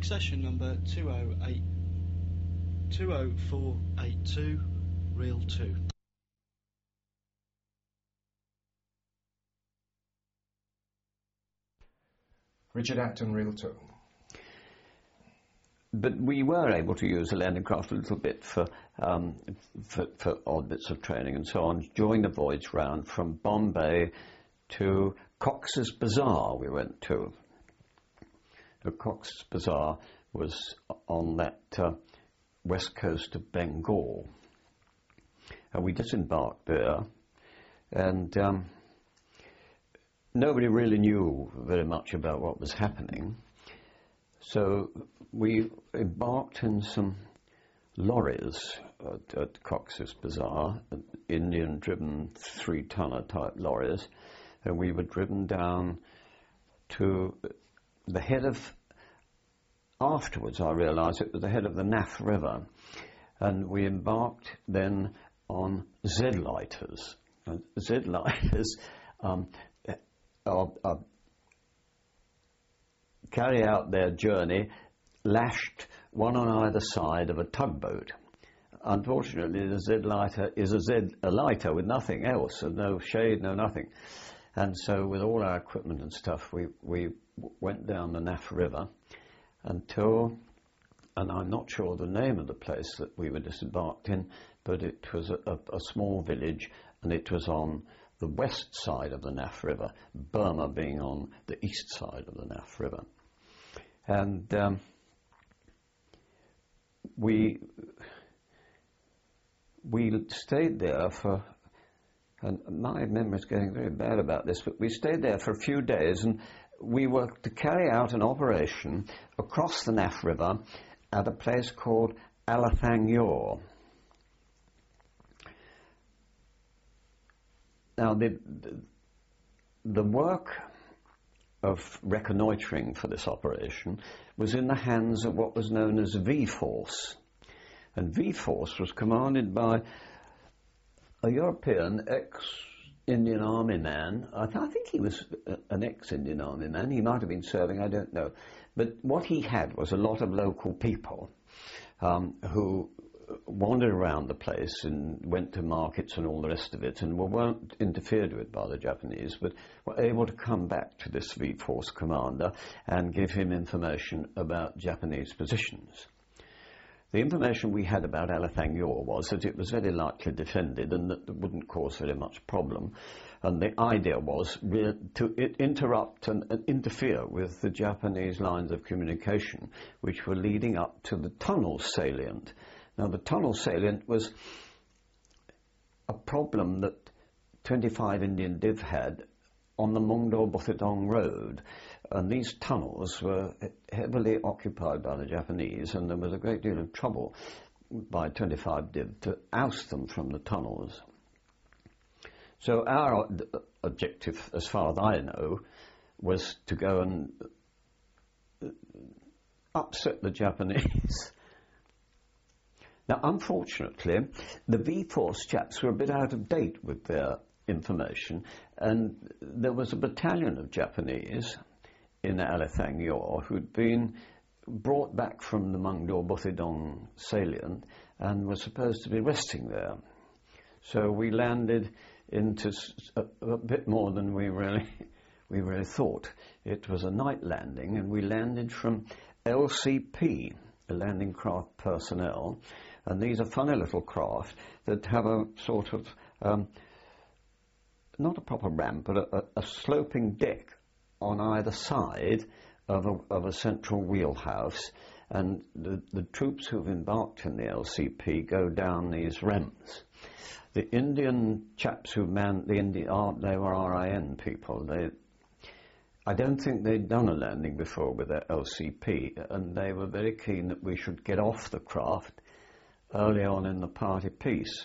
Succession number 20482, reel 2. Richard Acton, reel 2. But we were able to use the landing craft a little bit for odd bits of training and so on during the voyage round from Bombay to Cox's Bazar we went to. Cox's Bazar was on that west coast of Bengal. And we disembarked there, and nobody really knew very much about what was happening. So we embarked in some lorries at Cox's Bazar, Indian-driven 3-tonner type lorries, and we were driven down to the head of, afterwards I realised it was the head of the Naff River, and we embarked then on Z-lighters. Z-lighters carry out their journey lashed one on either side of a tugboat. Unfortunately, the Z-lighter is a lighter with nothing else, and no shade, no nothing. And so with all our equipment and stuff, we went down the Naff River until, and I'm not sure the name of the place that we were disembarked in, but it was a small village, and it was on the west side of the Naff River, Burma being on the east side of the Naff River. And we stayed there for, and my memory's getting very bad about this, but we stayed there for a few days, and we were to carry out an operation across the Naff River at a place called Alathang Yor. Now, the work of reconnoitring for this operation was in the hands of what was known as V-Force. And V-Force was commanded by a European ex-Indian Army man. I think he was an ex-Indian Army man. He might have been serving, I don't know. But what he had was a lot of local people who wandered around the place and went to markets and all the rest of it, and weren't interfered with by the Japanese, but were able to come back to this V-Force commander and give him information about Japanese positions. The information we had about Alathang Yor was that it was very lightly defended and that it wouldn't cause very much problem. And the idea was to interrupt and interfere with the Japanese lines of communication, which were leading up to the tunnel salient. Now, the tunnel salient was a problem that 25 Indian Div had on the Mongdor-Bothidong Road. And these tunnels were heavily occupied by the Japanese, and there was a great deal of trouble by 25 Div to oust them from the tunnels. So our objective, as far as I know, was to go and upset the Japanese. Now, unfortunately, the V-Force chaps were a bit out of date with their information, and there was a battalion of Japanese in Alathang Yor who'd been brought back from the Mongdor-Bothidong salient and were supposed to be resting there. So we landed into a bit more than we really thought. It was a night landing, and we landed from LCP, the Landing Craft Personnel, and these are funny little craft that have a sort of, not a proper ramp, but a sloping deck on either side of a central wheelhouse, and the troops who've embarked in the LCP go down these ramps. The Indian chaps who manned the they were RIN people. I don't think they'd done a landing before with their LCP, and they were very keen that we should get off the craft early on in the party piece.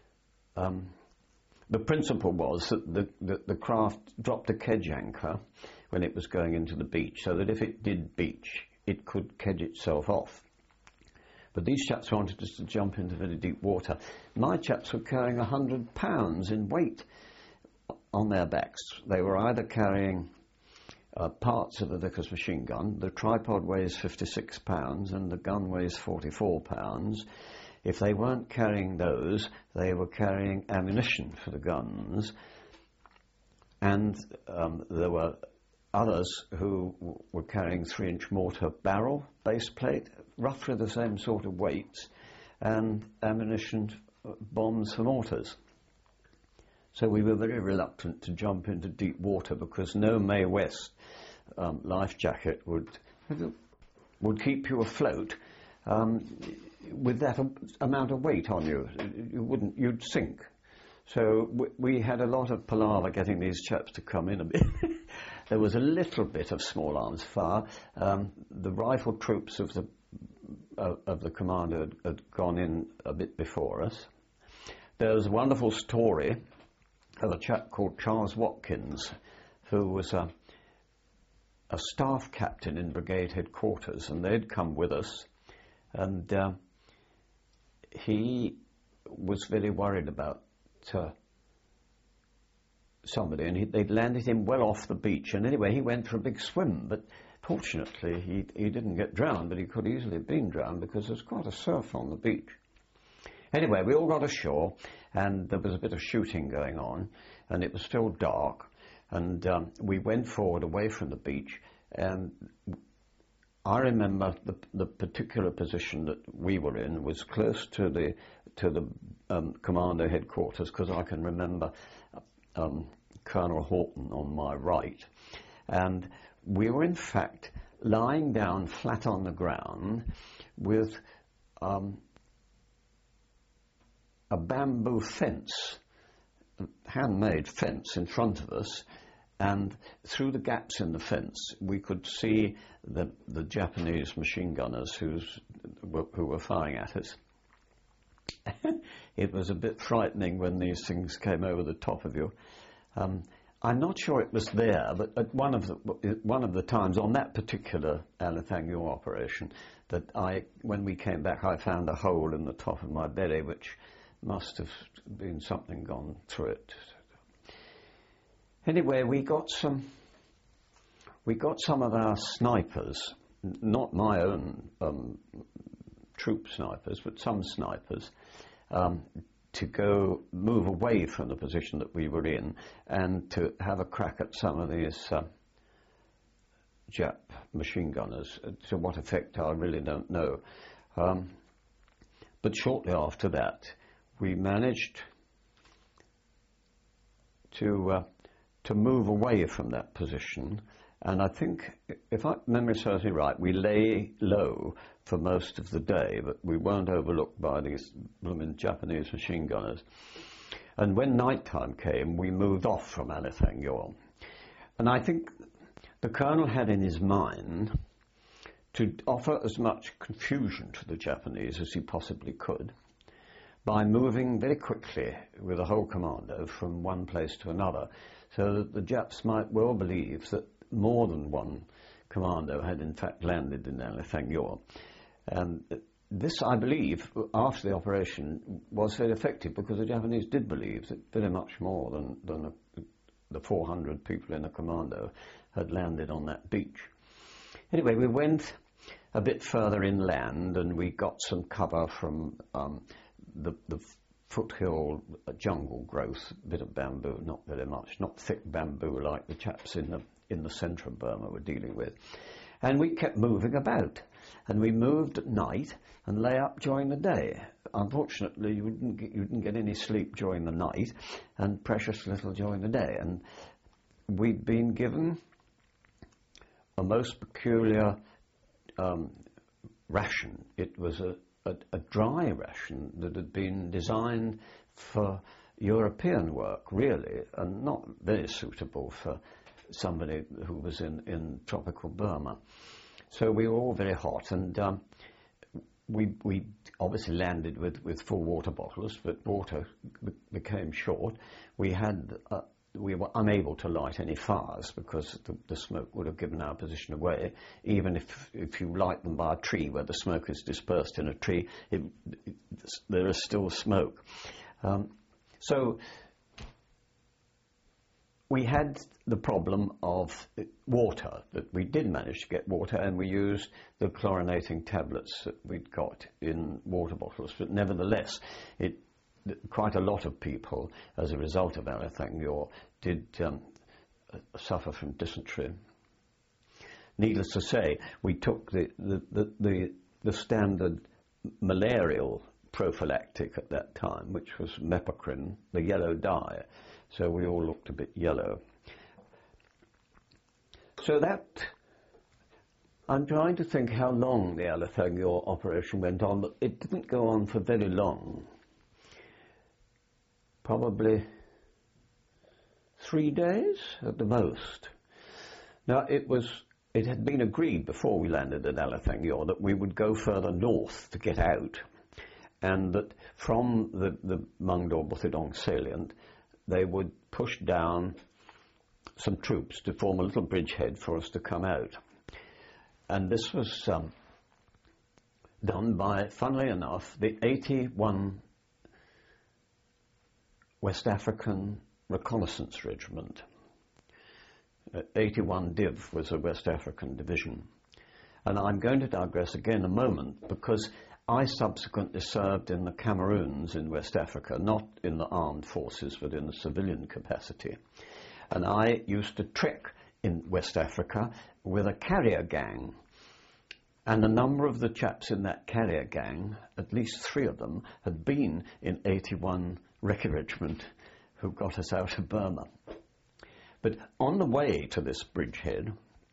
The principle was that the craft dropped a kedge anchor when it was going into the beach, so that if it did beach, it could kedge itself off. But these chaps wanted us to jump into very deep water. My chaps were carrying 100 pounds in weight on their backs. They were either carrying parts of the Vickers machine gun. The tripod weighs 56 pounds and the gun weighs 44 pounds. If they weren't carrying those, they were carrying ammunition for the guns. And there were others who were carrying 3-inch mortar barrel, base plate, roughly the same sort of weights, and ammunition, bombs for mortars. So we were very reluctant to jump into deep water because no Mae West life jacket would keep you afloat with that amount of weight on you. You'd sink. So we had a lot of palaver getting these chaps to come in a bit. There was a little bit of small arms fire. The rifle troops of the commander had gone in a bit before us. There was a wonderful story of a chap called Charles Watkins, who was a staff captain in brigade headquarters, and they'd come with us, and he was very worried about somebody, and they'd landed him well off the beach, and anyway he went for a big swim, but fortunately he didn't get drowned, but he could easily have been drowned because there's quite a surf on the beach. Anyway, we all got ashore, and there was a bit of shooting going on, and it was still dark, and we went forward away from the beach, and I remember the particular position that we were in was close to the commander headquarters, because I can remember Colonel Horton on my right, and we were in fact lying down flat on the ground with a bamboo fence, a handmade fence in front of us, and through the gaps in the fence we could see the Japanese machine gunners who were firing at us. It was a bit frightening when these things came over the top of you. I'm not sure it was there, but at one of the times on that particular Alethangyo operation, when we came back, I found a hole in the top of my belly, which must have been something gone through it. Anyway, we got some of our snipers, not my own troop snipers, but some snipers, to move away from the position that we were in and to have a crack at some of these Jap machine gunners. To what effect, I really don't know. But shortly after that, we managed to move away from that position, and I think, if memory serves me right, we lay low for most of the day, but we weren't overlooked by these blooming Japanese machine gunners. And when night time came, we moved off from Alethangyo. And I think the colonel had in his mind to offer as much confusion to the Japanese as he possibly could by moving very quickly with the whole commando from one place to another, so that the Japs might well believe that more than one commando had in fact landed in Alethangyo. And this, I believe, after the operation, was very effective, because the Japanese did believe that very much more than the 400 people in a commando had landed on that beach. Anyway, we went a bit further inland, and we got some cover from the foothill jungle growth, a bit of bamboo, not very much, not thick bamboo like the chaps in the centre of Burma were dealing with. And we kept moving about, and we moved at night and lay up during the day. Unfortunately, you didn't get any sleep during the night, and precious little during the day. And we'd been given a most peculiar ration. It was a dry ration that had been designed for European work, really, and not very suitable for somebody who was in tropical Burma. So we were all very hot, and we obviously landed with full water bottles, but water became short. We were unable to light any fires because the smoke would have given our position away. Even if you light them by a tree where the smoke is dispersed in a tree, there is still smoke. So we had the problem of water, that we did manage to get water, and we used the chlorinating tablets that we'd got in water bottles. But nevertheless, quite a lot of people, as a result of Alethangyor, did suffer from dysentery. Needless to say, we took the standard malarial prophylactic at that time, which was mepacrin, the yellow dye. So we all looked a bit yellow. So that, I'm trying to think how long the Alethangyor operation went on, but it didn't go on for very long. Probably 3 days at the most. Now it had been agreed before we landed at Alethangyor that we would go further north to get out, and that from the Mungdor-Buthidong salient they would push down some troops to form a little bridgehead for us to come out. And this was done by, funnily enough, the 81 West African Reconnaissance Regiment. 81 Div was a West African division. And I'm going to digress again a moment, because I subsequently served in the Cameroons in West Africa, not in the armed forces, but in a civilian capacity. And I used to trek in West Africa with a carrier gang. And a number of the chaps in that carrier gang, at least 3 of them, had been in 81 Recce Regiment, who got us out of Burma. But on the way to this bridgehead,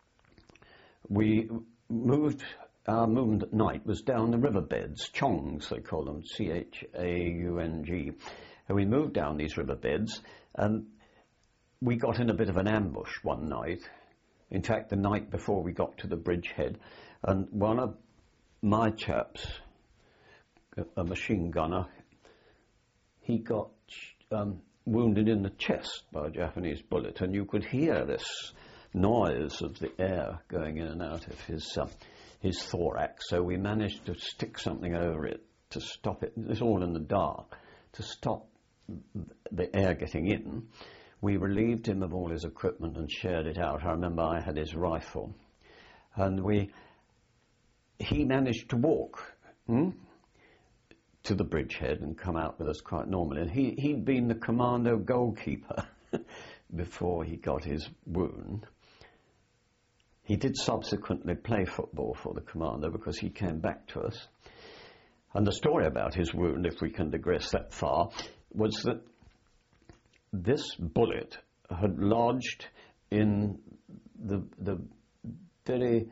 our movement at night was down the riverbeds, chongs they call them, Chaung. And we moved down these riverbeds, and we got in a bit of an ambush one night. In fact, the night before we got to the bridgehead, and one of my chaps, a machine gunner, he got wounded in the chest by a Japanese bullet, and you could hear this noise of the air going in and out of his thorax. So we managed to stick something over it to stop it. It's all in the dark. To stop the air getting in, we relieved him of all his equipment and shared it out. I remember I had his rifle, and he managed to walk to the bridgehead and come out with us quite normally. And he'd been the commando goalkeeper before he got his wound. He did subsequently play football for the commando because he came back to us. And the story about his wound, if we can digress that far, was that this bullet had lodged in the very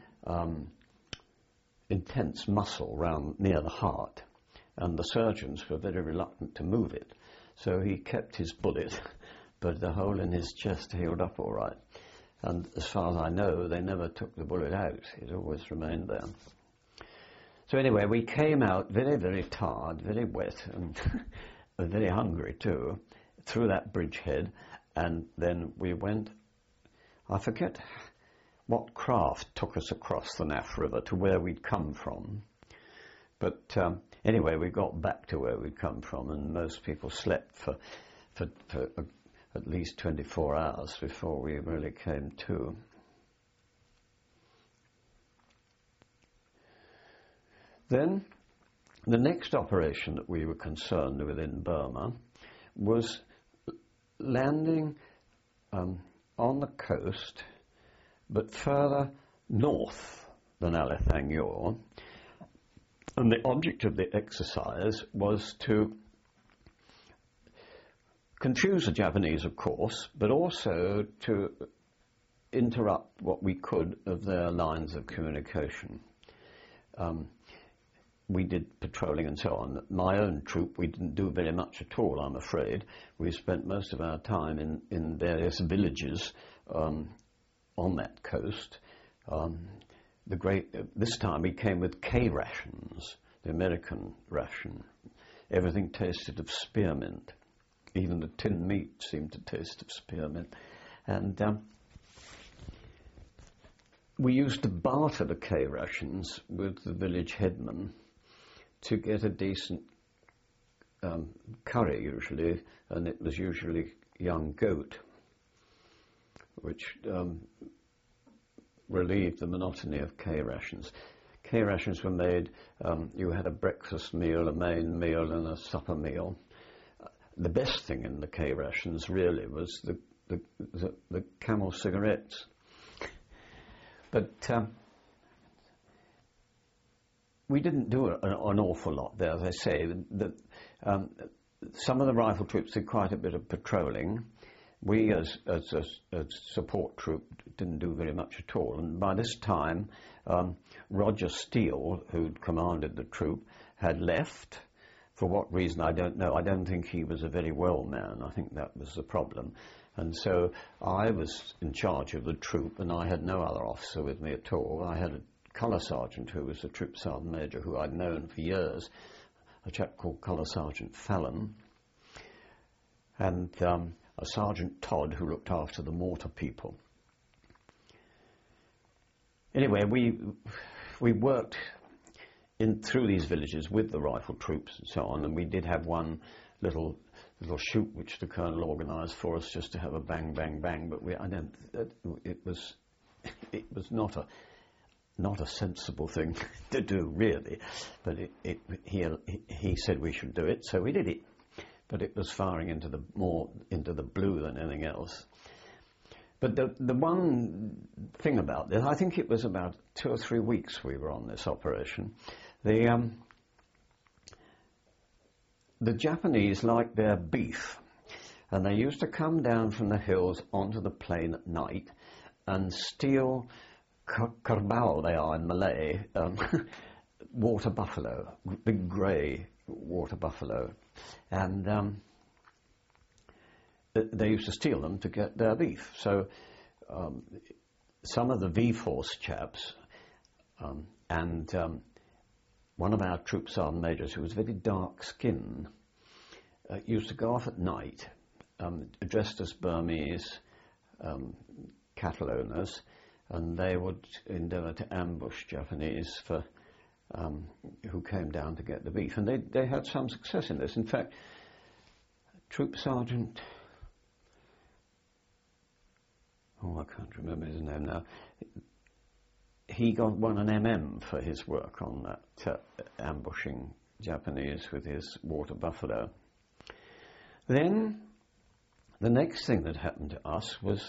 intense muscle round near the heart, and the surgeons were very reluctant to move it. So he kept his bullet, but the hole in his chest healed up all right. And as far as I know, they never took the bullet out. It always remained there. So anyway, we came out very, very tired, very wet, and very hungry too, through that bridgehead, and then we went, I forget what craft took us across the Naf River to where we'd come from. But anyway, we got back to where we'd come from, and most people slept for at least 24 hours before we really came to. Then, the next operation that we were concerned with in Burma was landing on the coast, but further north than Alethangyor. And the object of the exercise was to confuse the Japanese, of course, but also to interrupt what we could of their lines of communication. We did patrolling and so on. My own troop, we didn't do very much at all, I'm afraid. We spent most of our time in various villages on that coast. This time we came with K rations, the American ration. Everything tasted of spearmint. Even the tinned meat seemed to taste of spearmint. And we used to barter the K rations with the village headman to get a decent curry usually, and it was usually young goat. which relieved the monotony of K rations. K rations were made, you had a breakfast meal, a main meal and a supper meal. The best thing in the K rations really was the Camel cigarettes. But we didn't do an awful lot there, as I say. Some of the rifle troops did quite a bit of patrolling. We, as a support troop, didn't do very much at all. And by this time, Roger Steele, who'd commanded the troop, had left. For what reason, I don't know. I don't think he was a very well man. I think that was the problem. And so I was in charge of the troop, and I had no other officer with me at all. I had a colour sergeant who was a troop sergeant major who I'd known for years, a chap called Colour Sergeant Fallon, and a Sergeant Todd who looked after the mortar people. Anyway, we worked through these villages with the rifle troops and so on, and we did have one little shoot which the colonel organised for us just to have a bang, bang, bang. But it was not a sensible thing to do, really. But he said we should do it, so we did it. But it was firing into the blue than anything else. But the one thing about this, I think it was about 2 or 3 weeks we were on this operation. The Japanese liked their beef, and they used to come down from the hills onto the plain at night and steal kerbau, they are in Malay, water buffalo, big grey water buffalo, and they used to steal them to get their beef. So some of the V-Force chaps and one of our troop sergeant majors, who was very dark-skinned, used to go off at night, dressed as Burmese cattle owners, and they would endeavour to ambush Japanese who came down to get the beef. And they had some success in this. In fact, Troop Sergeant, I can't remember his name now, he won an MM for his work on that, ambushing Japanese with his water buffalo. Then, the next thing that happened to us was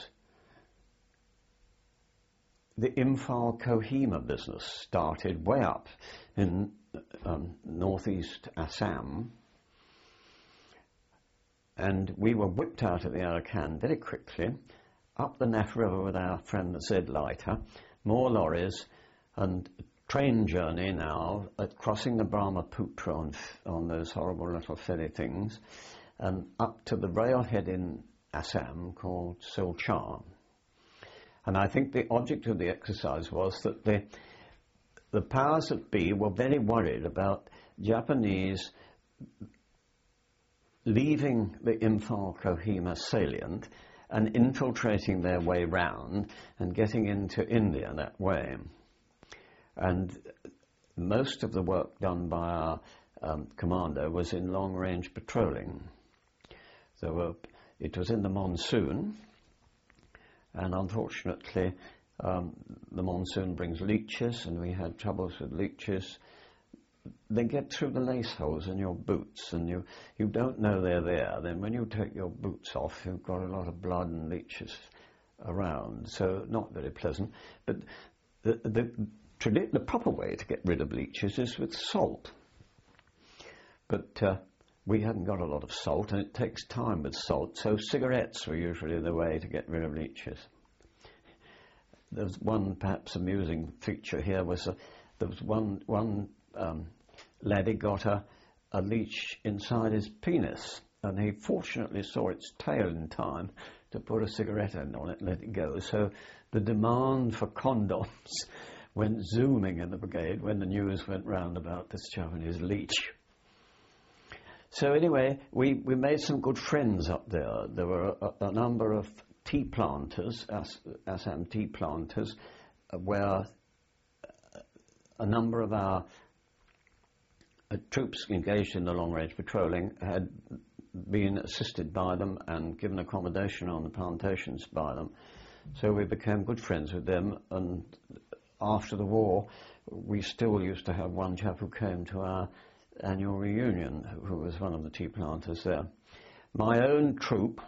the Imphal Kohima business started way up in northeast Assam, and we were whipped out of the Arakan very quickly, up the Naf River with our friend the Zed Lighter, more lorries, and train journey now at crossing the Brahmaputra on those horrible little ferry things, and up to the railhead in Assam called Silchar. And I think the object of the exercise was that the powers that be were very worried about Japanese leaving the Imphal Kohima salient and infiltrating their way round and getting into India that way. And most of the work done by our commander was in long-range patrolling. It was in the monsoon, and unfortunately the monsoon brings leeches, and we had troubles with leeches. They get through the lace holes in your boots, and you don't know they're there. Then when you take your boots off, you've got a lot of blood and leeches around, so not very pleasant. But the proper way to get rid of leeches is with salt. But we hadn't got a lot of salt, and it takes time with salt, so cigarettes were usually the way to get rid of leeches. There's one perhaps amusing feature here there was one laddie got a leech inside his penis, and he fortunately saw its tail in time to put a cigarette end on it and let it go. So the demand for condoms went zooming in the brigade when the news went round about this Japanese leech. So anyway, we made some good friends up there. There were a number of tea planters, Assam tea planters, where a number of our troops engaged in the long-range patrolling had been assisted by them and given accommodation on the plantations by them. So we became good friends with them, and after the war we still used to have one chap who came to our annual reunion, who was one of the tea planters there. My own troop,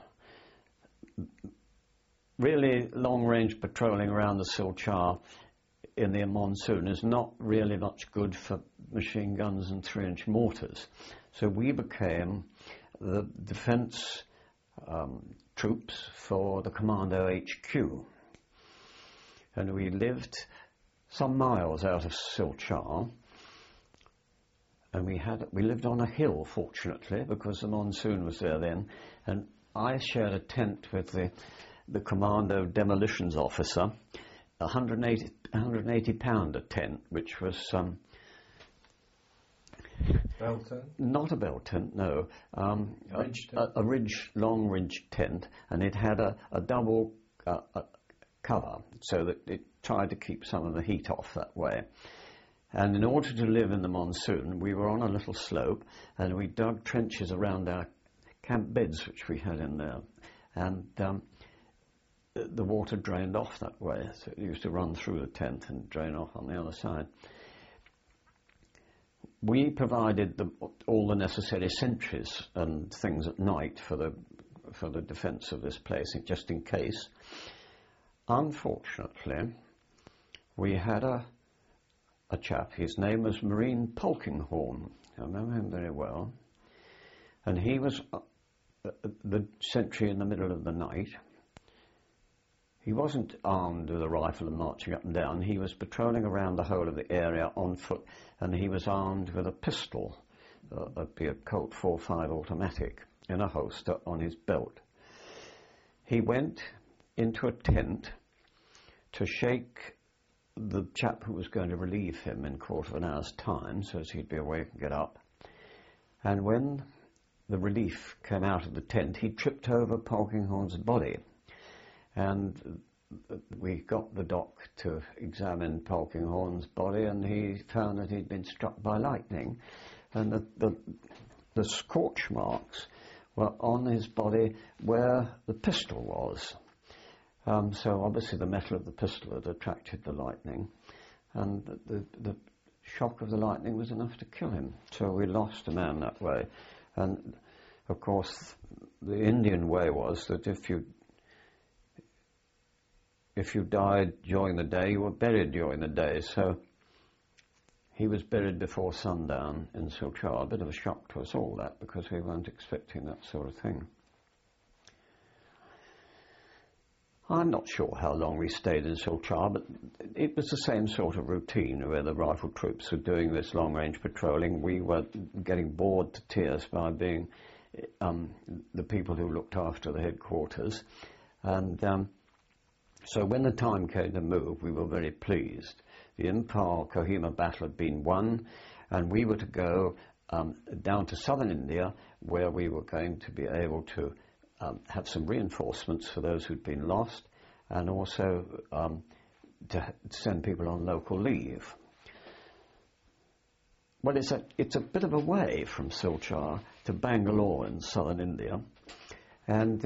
really long-range patrolling around the Silchar in the monsoon is not really much good for machine guns and 3-inch mortars. So we became the defence troops for the Commando HQ. And we lived some miles out of Silchar, and we lived on a hill, fortunately, because the monsoon was there then, and I shared a tent with the Commando demolitions officer, 180 pound a tent, which was Bell tent? not a bell tent, no, Ridge tent? a long ridge tent, and it had a double cover, so that it tried to keep some of the heat off that way. And in order to live in the monsoon, we were on a little slope, and we dug trenches around our camp beds, which we had in there, and the water drained off that way, so it used to run through the tent and drain off on the other side. We provided all the necessary sentries and things at night for the defence of this place, just in case. Unfortunately, we had a chap, his name was Marine Polkinghorne, I remember him very well, and he was the sentry in the middle of the night. He wasn't armed with a rifle and marching up and down. He was patrolling around the whole of the area on foot, and he was armed with a pistol, be a Colt 45 automatic, in a holster on his belt. He went into a tent to shake the chap who was going to relieve him in a quarter of an hour's time, so as he'd be awake and get up. And when the relief came out of the tent, he tripped over Polkinghorne's body. And we got the doc to examine Polkinghorne's body, and he found that he'd been struck by lightning, and the scorch marks were on his body where the pistol was. So obviously the metal of the pistol had attracted the lightning, and the shock of the lightning was enough to kill him. So we lost a man that way. And of course the Indian way was that if you died during the day, you were buried during the day. So he was buried before sundown in Silchar. A bit of a shock to us all, that, because we weren't expecting that sort of thing. I'm not sure how long we stayed in Silchar, but it was the same sort of routine where the rifle troops were doing this long-range patrolling. We were getting bored to tears by being the people who looked after the headquarters. And so when the time came to move, we were very pleased. The Impal-Kohima battle had been won, and we were to go down to southern India, where we were going to be able to have some reinforcements for those who'd been lost, and also to send people on local leave. Well, it's a bit of a way from Silchar to Bangalore in southern India, and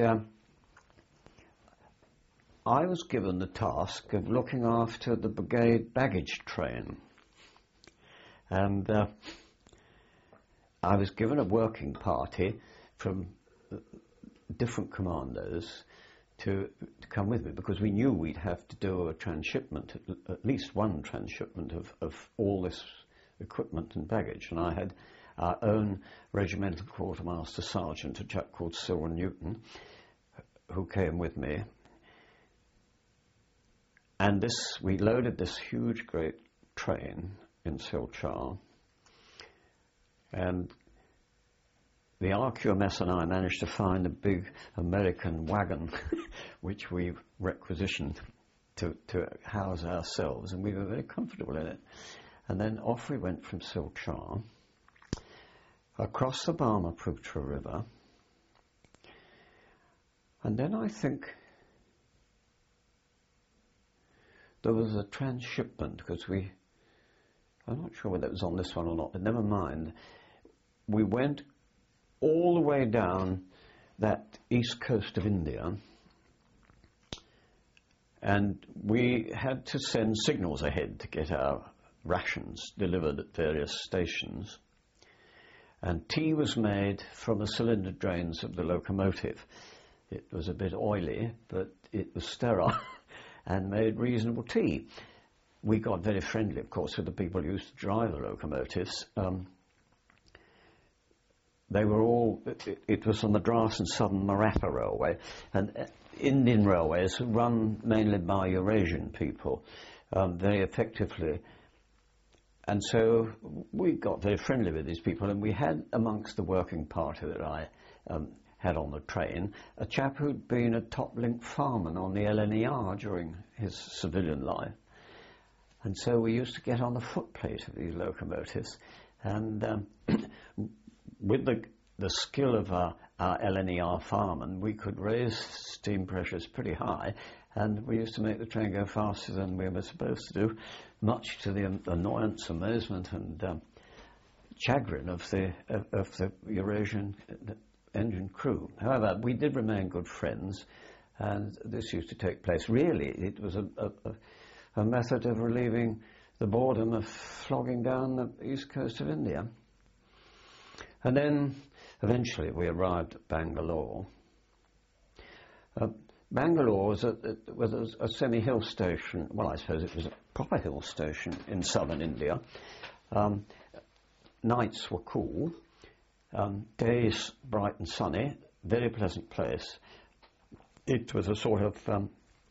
I was given the task of looking after the brigade baggage train, and I was given a working party from different commandos to come with me, because we knew we'd have to do a transshipment, at least one transshipment of all this equipment and baggage. And I had our own regimental quartermaster sergeant, a chap called Cyril Newton, who came with me. And we loaded this huge, great train in Silchar, and the RQMS and I managed to find a big American wagon which we requisitioned to house ourselves, and we were very comfortable in it. And then off we went from Silchar, across the Brahmaputra River, and then I think there was a transshipment, because I'm not sure whether it was on this one or not, but never mind. We went all the way down that east coast of India, And we had to send signals ahead to get our rations delivered at various stations. And tea was made from the cylinder drains of the locomotive. It was a bit oily, but it was sterile and made reasonable tea. We got very friendly, of course, with the people who used to drive the locomotives. They were all, it was on the Madras and Southern Maratha Railway, and Indian railways run mainly by Eurasian people, very effectively. And so we got very friendly with these people, and we had amongst the working party that I had on the train a chap who'd been a top-link fireman on the LNER during his civilian life. And so we used to get on the footplate of these locomotives, and with the skill of our LNER fireman, we could raise steam pressures pretty high, and we used to make the train go faster than we were supposed to do, much to the annoyance, amazement, and chagrin of the Eurasian engine crew. However, we did remain good friends, and this used to take place. Really, it was a method of relieving the boredom of flogging down the east coast of India. And then, eventually, we arrived at Bangalore. Bangalore was a semi-hill station. Well, I suppose it was a proper hill station in southern India. Nights were cool, days bright and sunny, very pleasant place. It was a sort of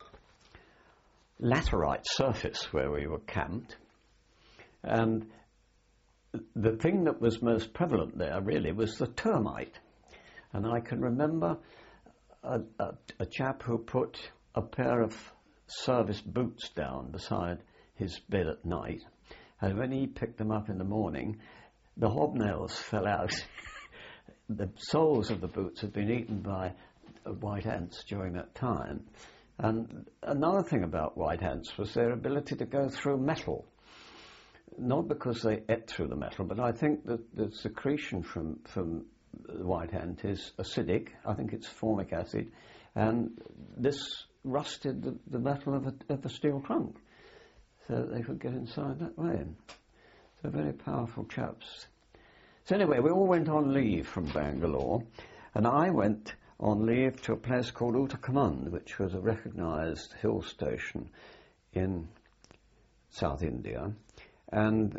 laterite surface where we were camped, and the thing that was most prevalent there really was the termite. And I can remember a chap who put a pair of service boots down beside his bed at night, and when he picked them up in the morning, the hobnails fell out. The soles of the boots had been eaten by white ants during that time. And another thing about white ants was their ability to go through metal. Not because they ate through the metal, but I think that the secretion from the white ant is acidic. I think it's formic acid, and this rusted the metal of a steel trunk, so they could get inside that way. So very powerful chaps. So anyway, we all went on leave from Bangalore, and I went on leave to a place called Uttakamund, which was a recognised hill station in South India. And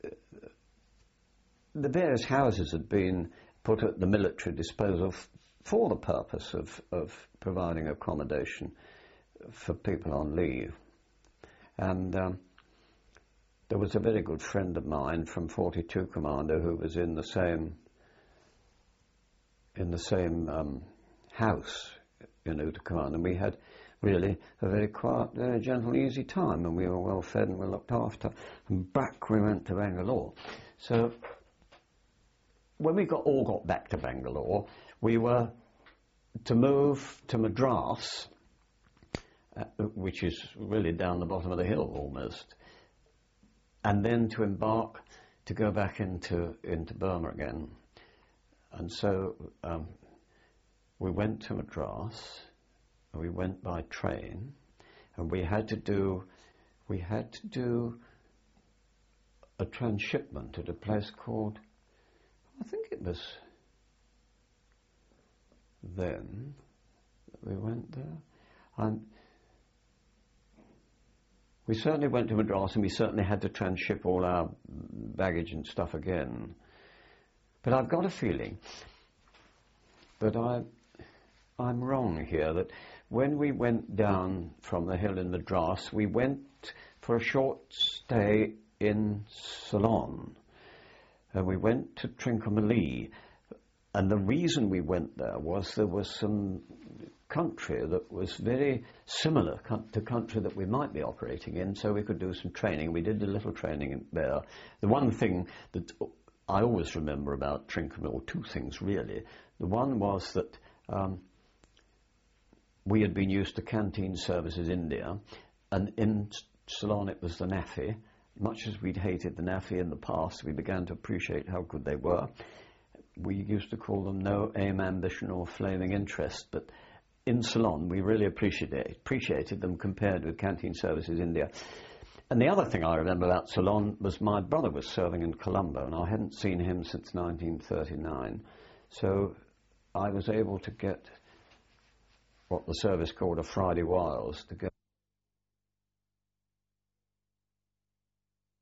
the various houses had been put at the military disposal for the purpose of providing accommodation for people on leave. And there was a very good friend of mine from 42 Commando who was in the same house in Uttakamund, and we had really a very quiet, very gentle, easy time, and we were well fed and well looked after. And back we went to Bangalore. So when we all got back to Bangalore, we were to move to Madras, which is really down the bottom of the hill almost, and then to embark to go back into Burma again. And so we went to Madras. We went by train, and we had to do a transshipment at a place called, I think it was then that we went there. We certainly went to Madras, and we certainly had to transship all our baggage and stuff again. But I've got a feeling that I'm wrong here, that when we went down from the hill in Madras, we went for a short stay in Ceylon, and we went to Trincomalee, and the reason we went there was some country that was very similar to country that we might be operating in, so we could do some training. We did a little training there. The one thing that I always remember about Trincomalee, or two things really. The one was that we had been used to canteen services in India, and in Ceylon it was the NAFI. Much as we'd hated the NAFI in the past, we began to appreciate how good they were. We used to call them no aim, ambition or flaming interest, but in Ceylon, we really appreciated them compared with Canteen Services India. And the other thing I remember about Ceylon was my brother was serving in Colombo, and I hadn't seen him since 1939. So I was able to get what the service called a Friday Wiles to go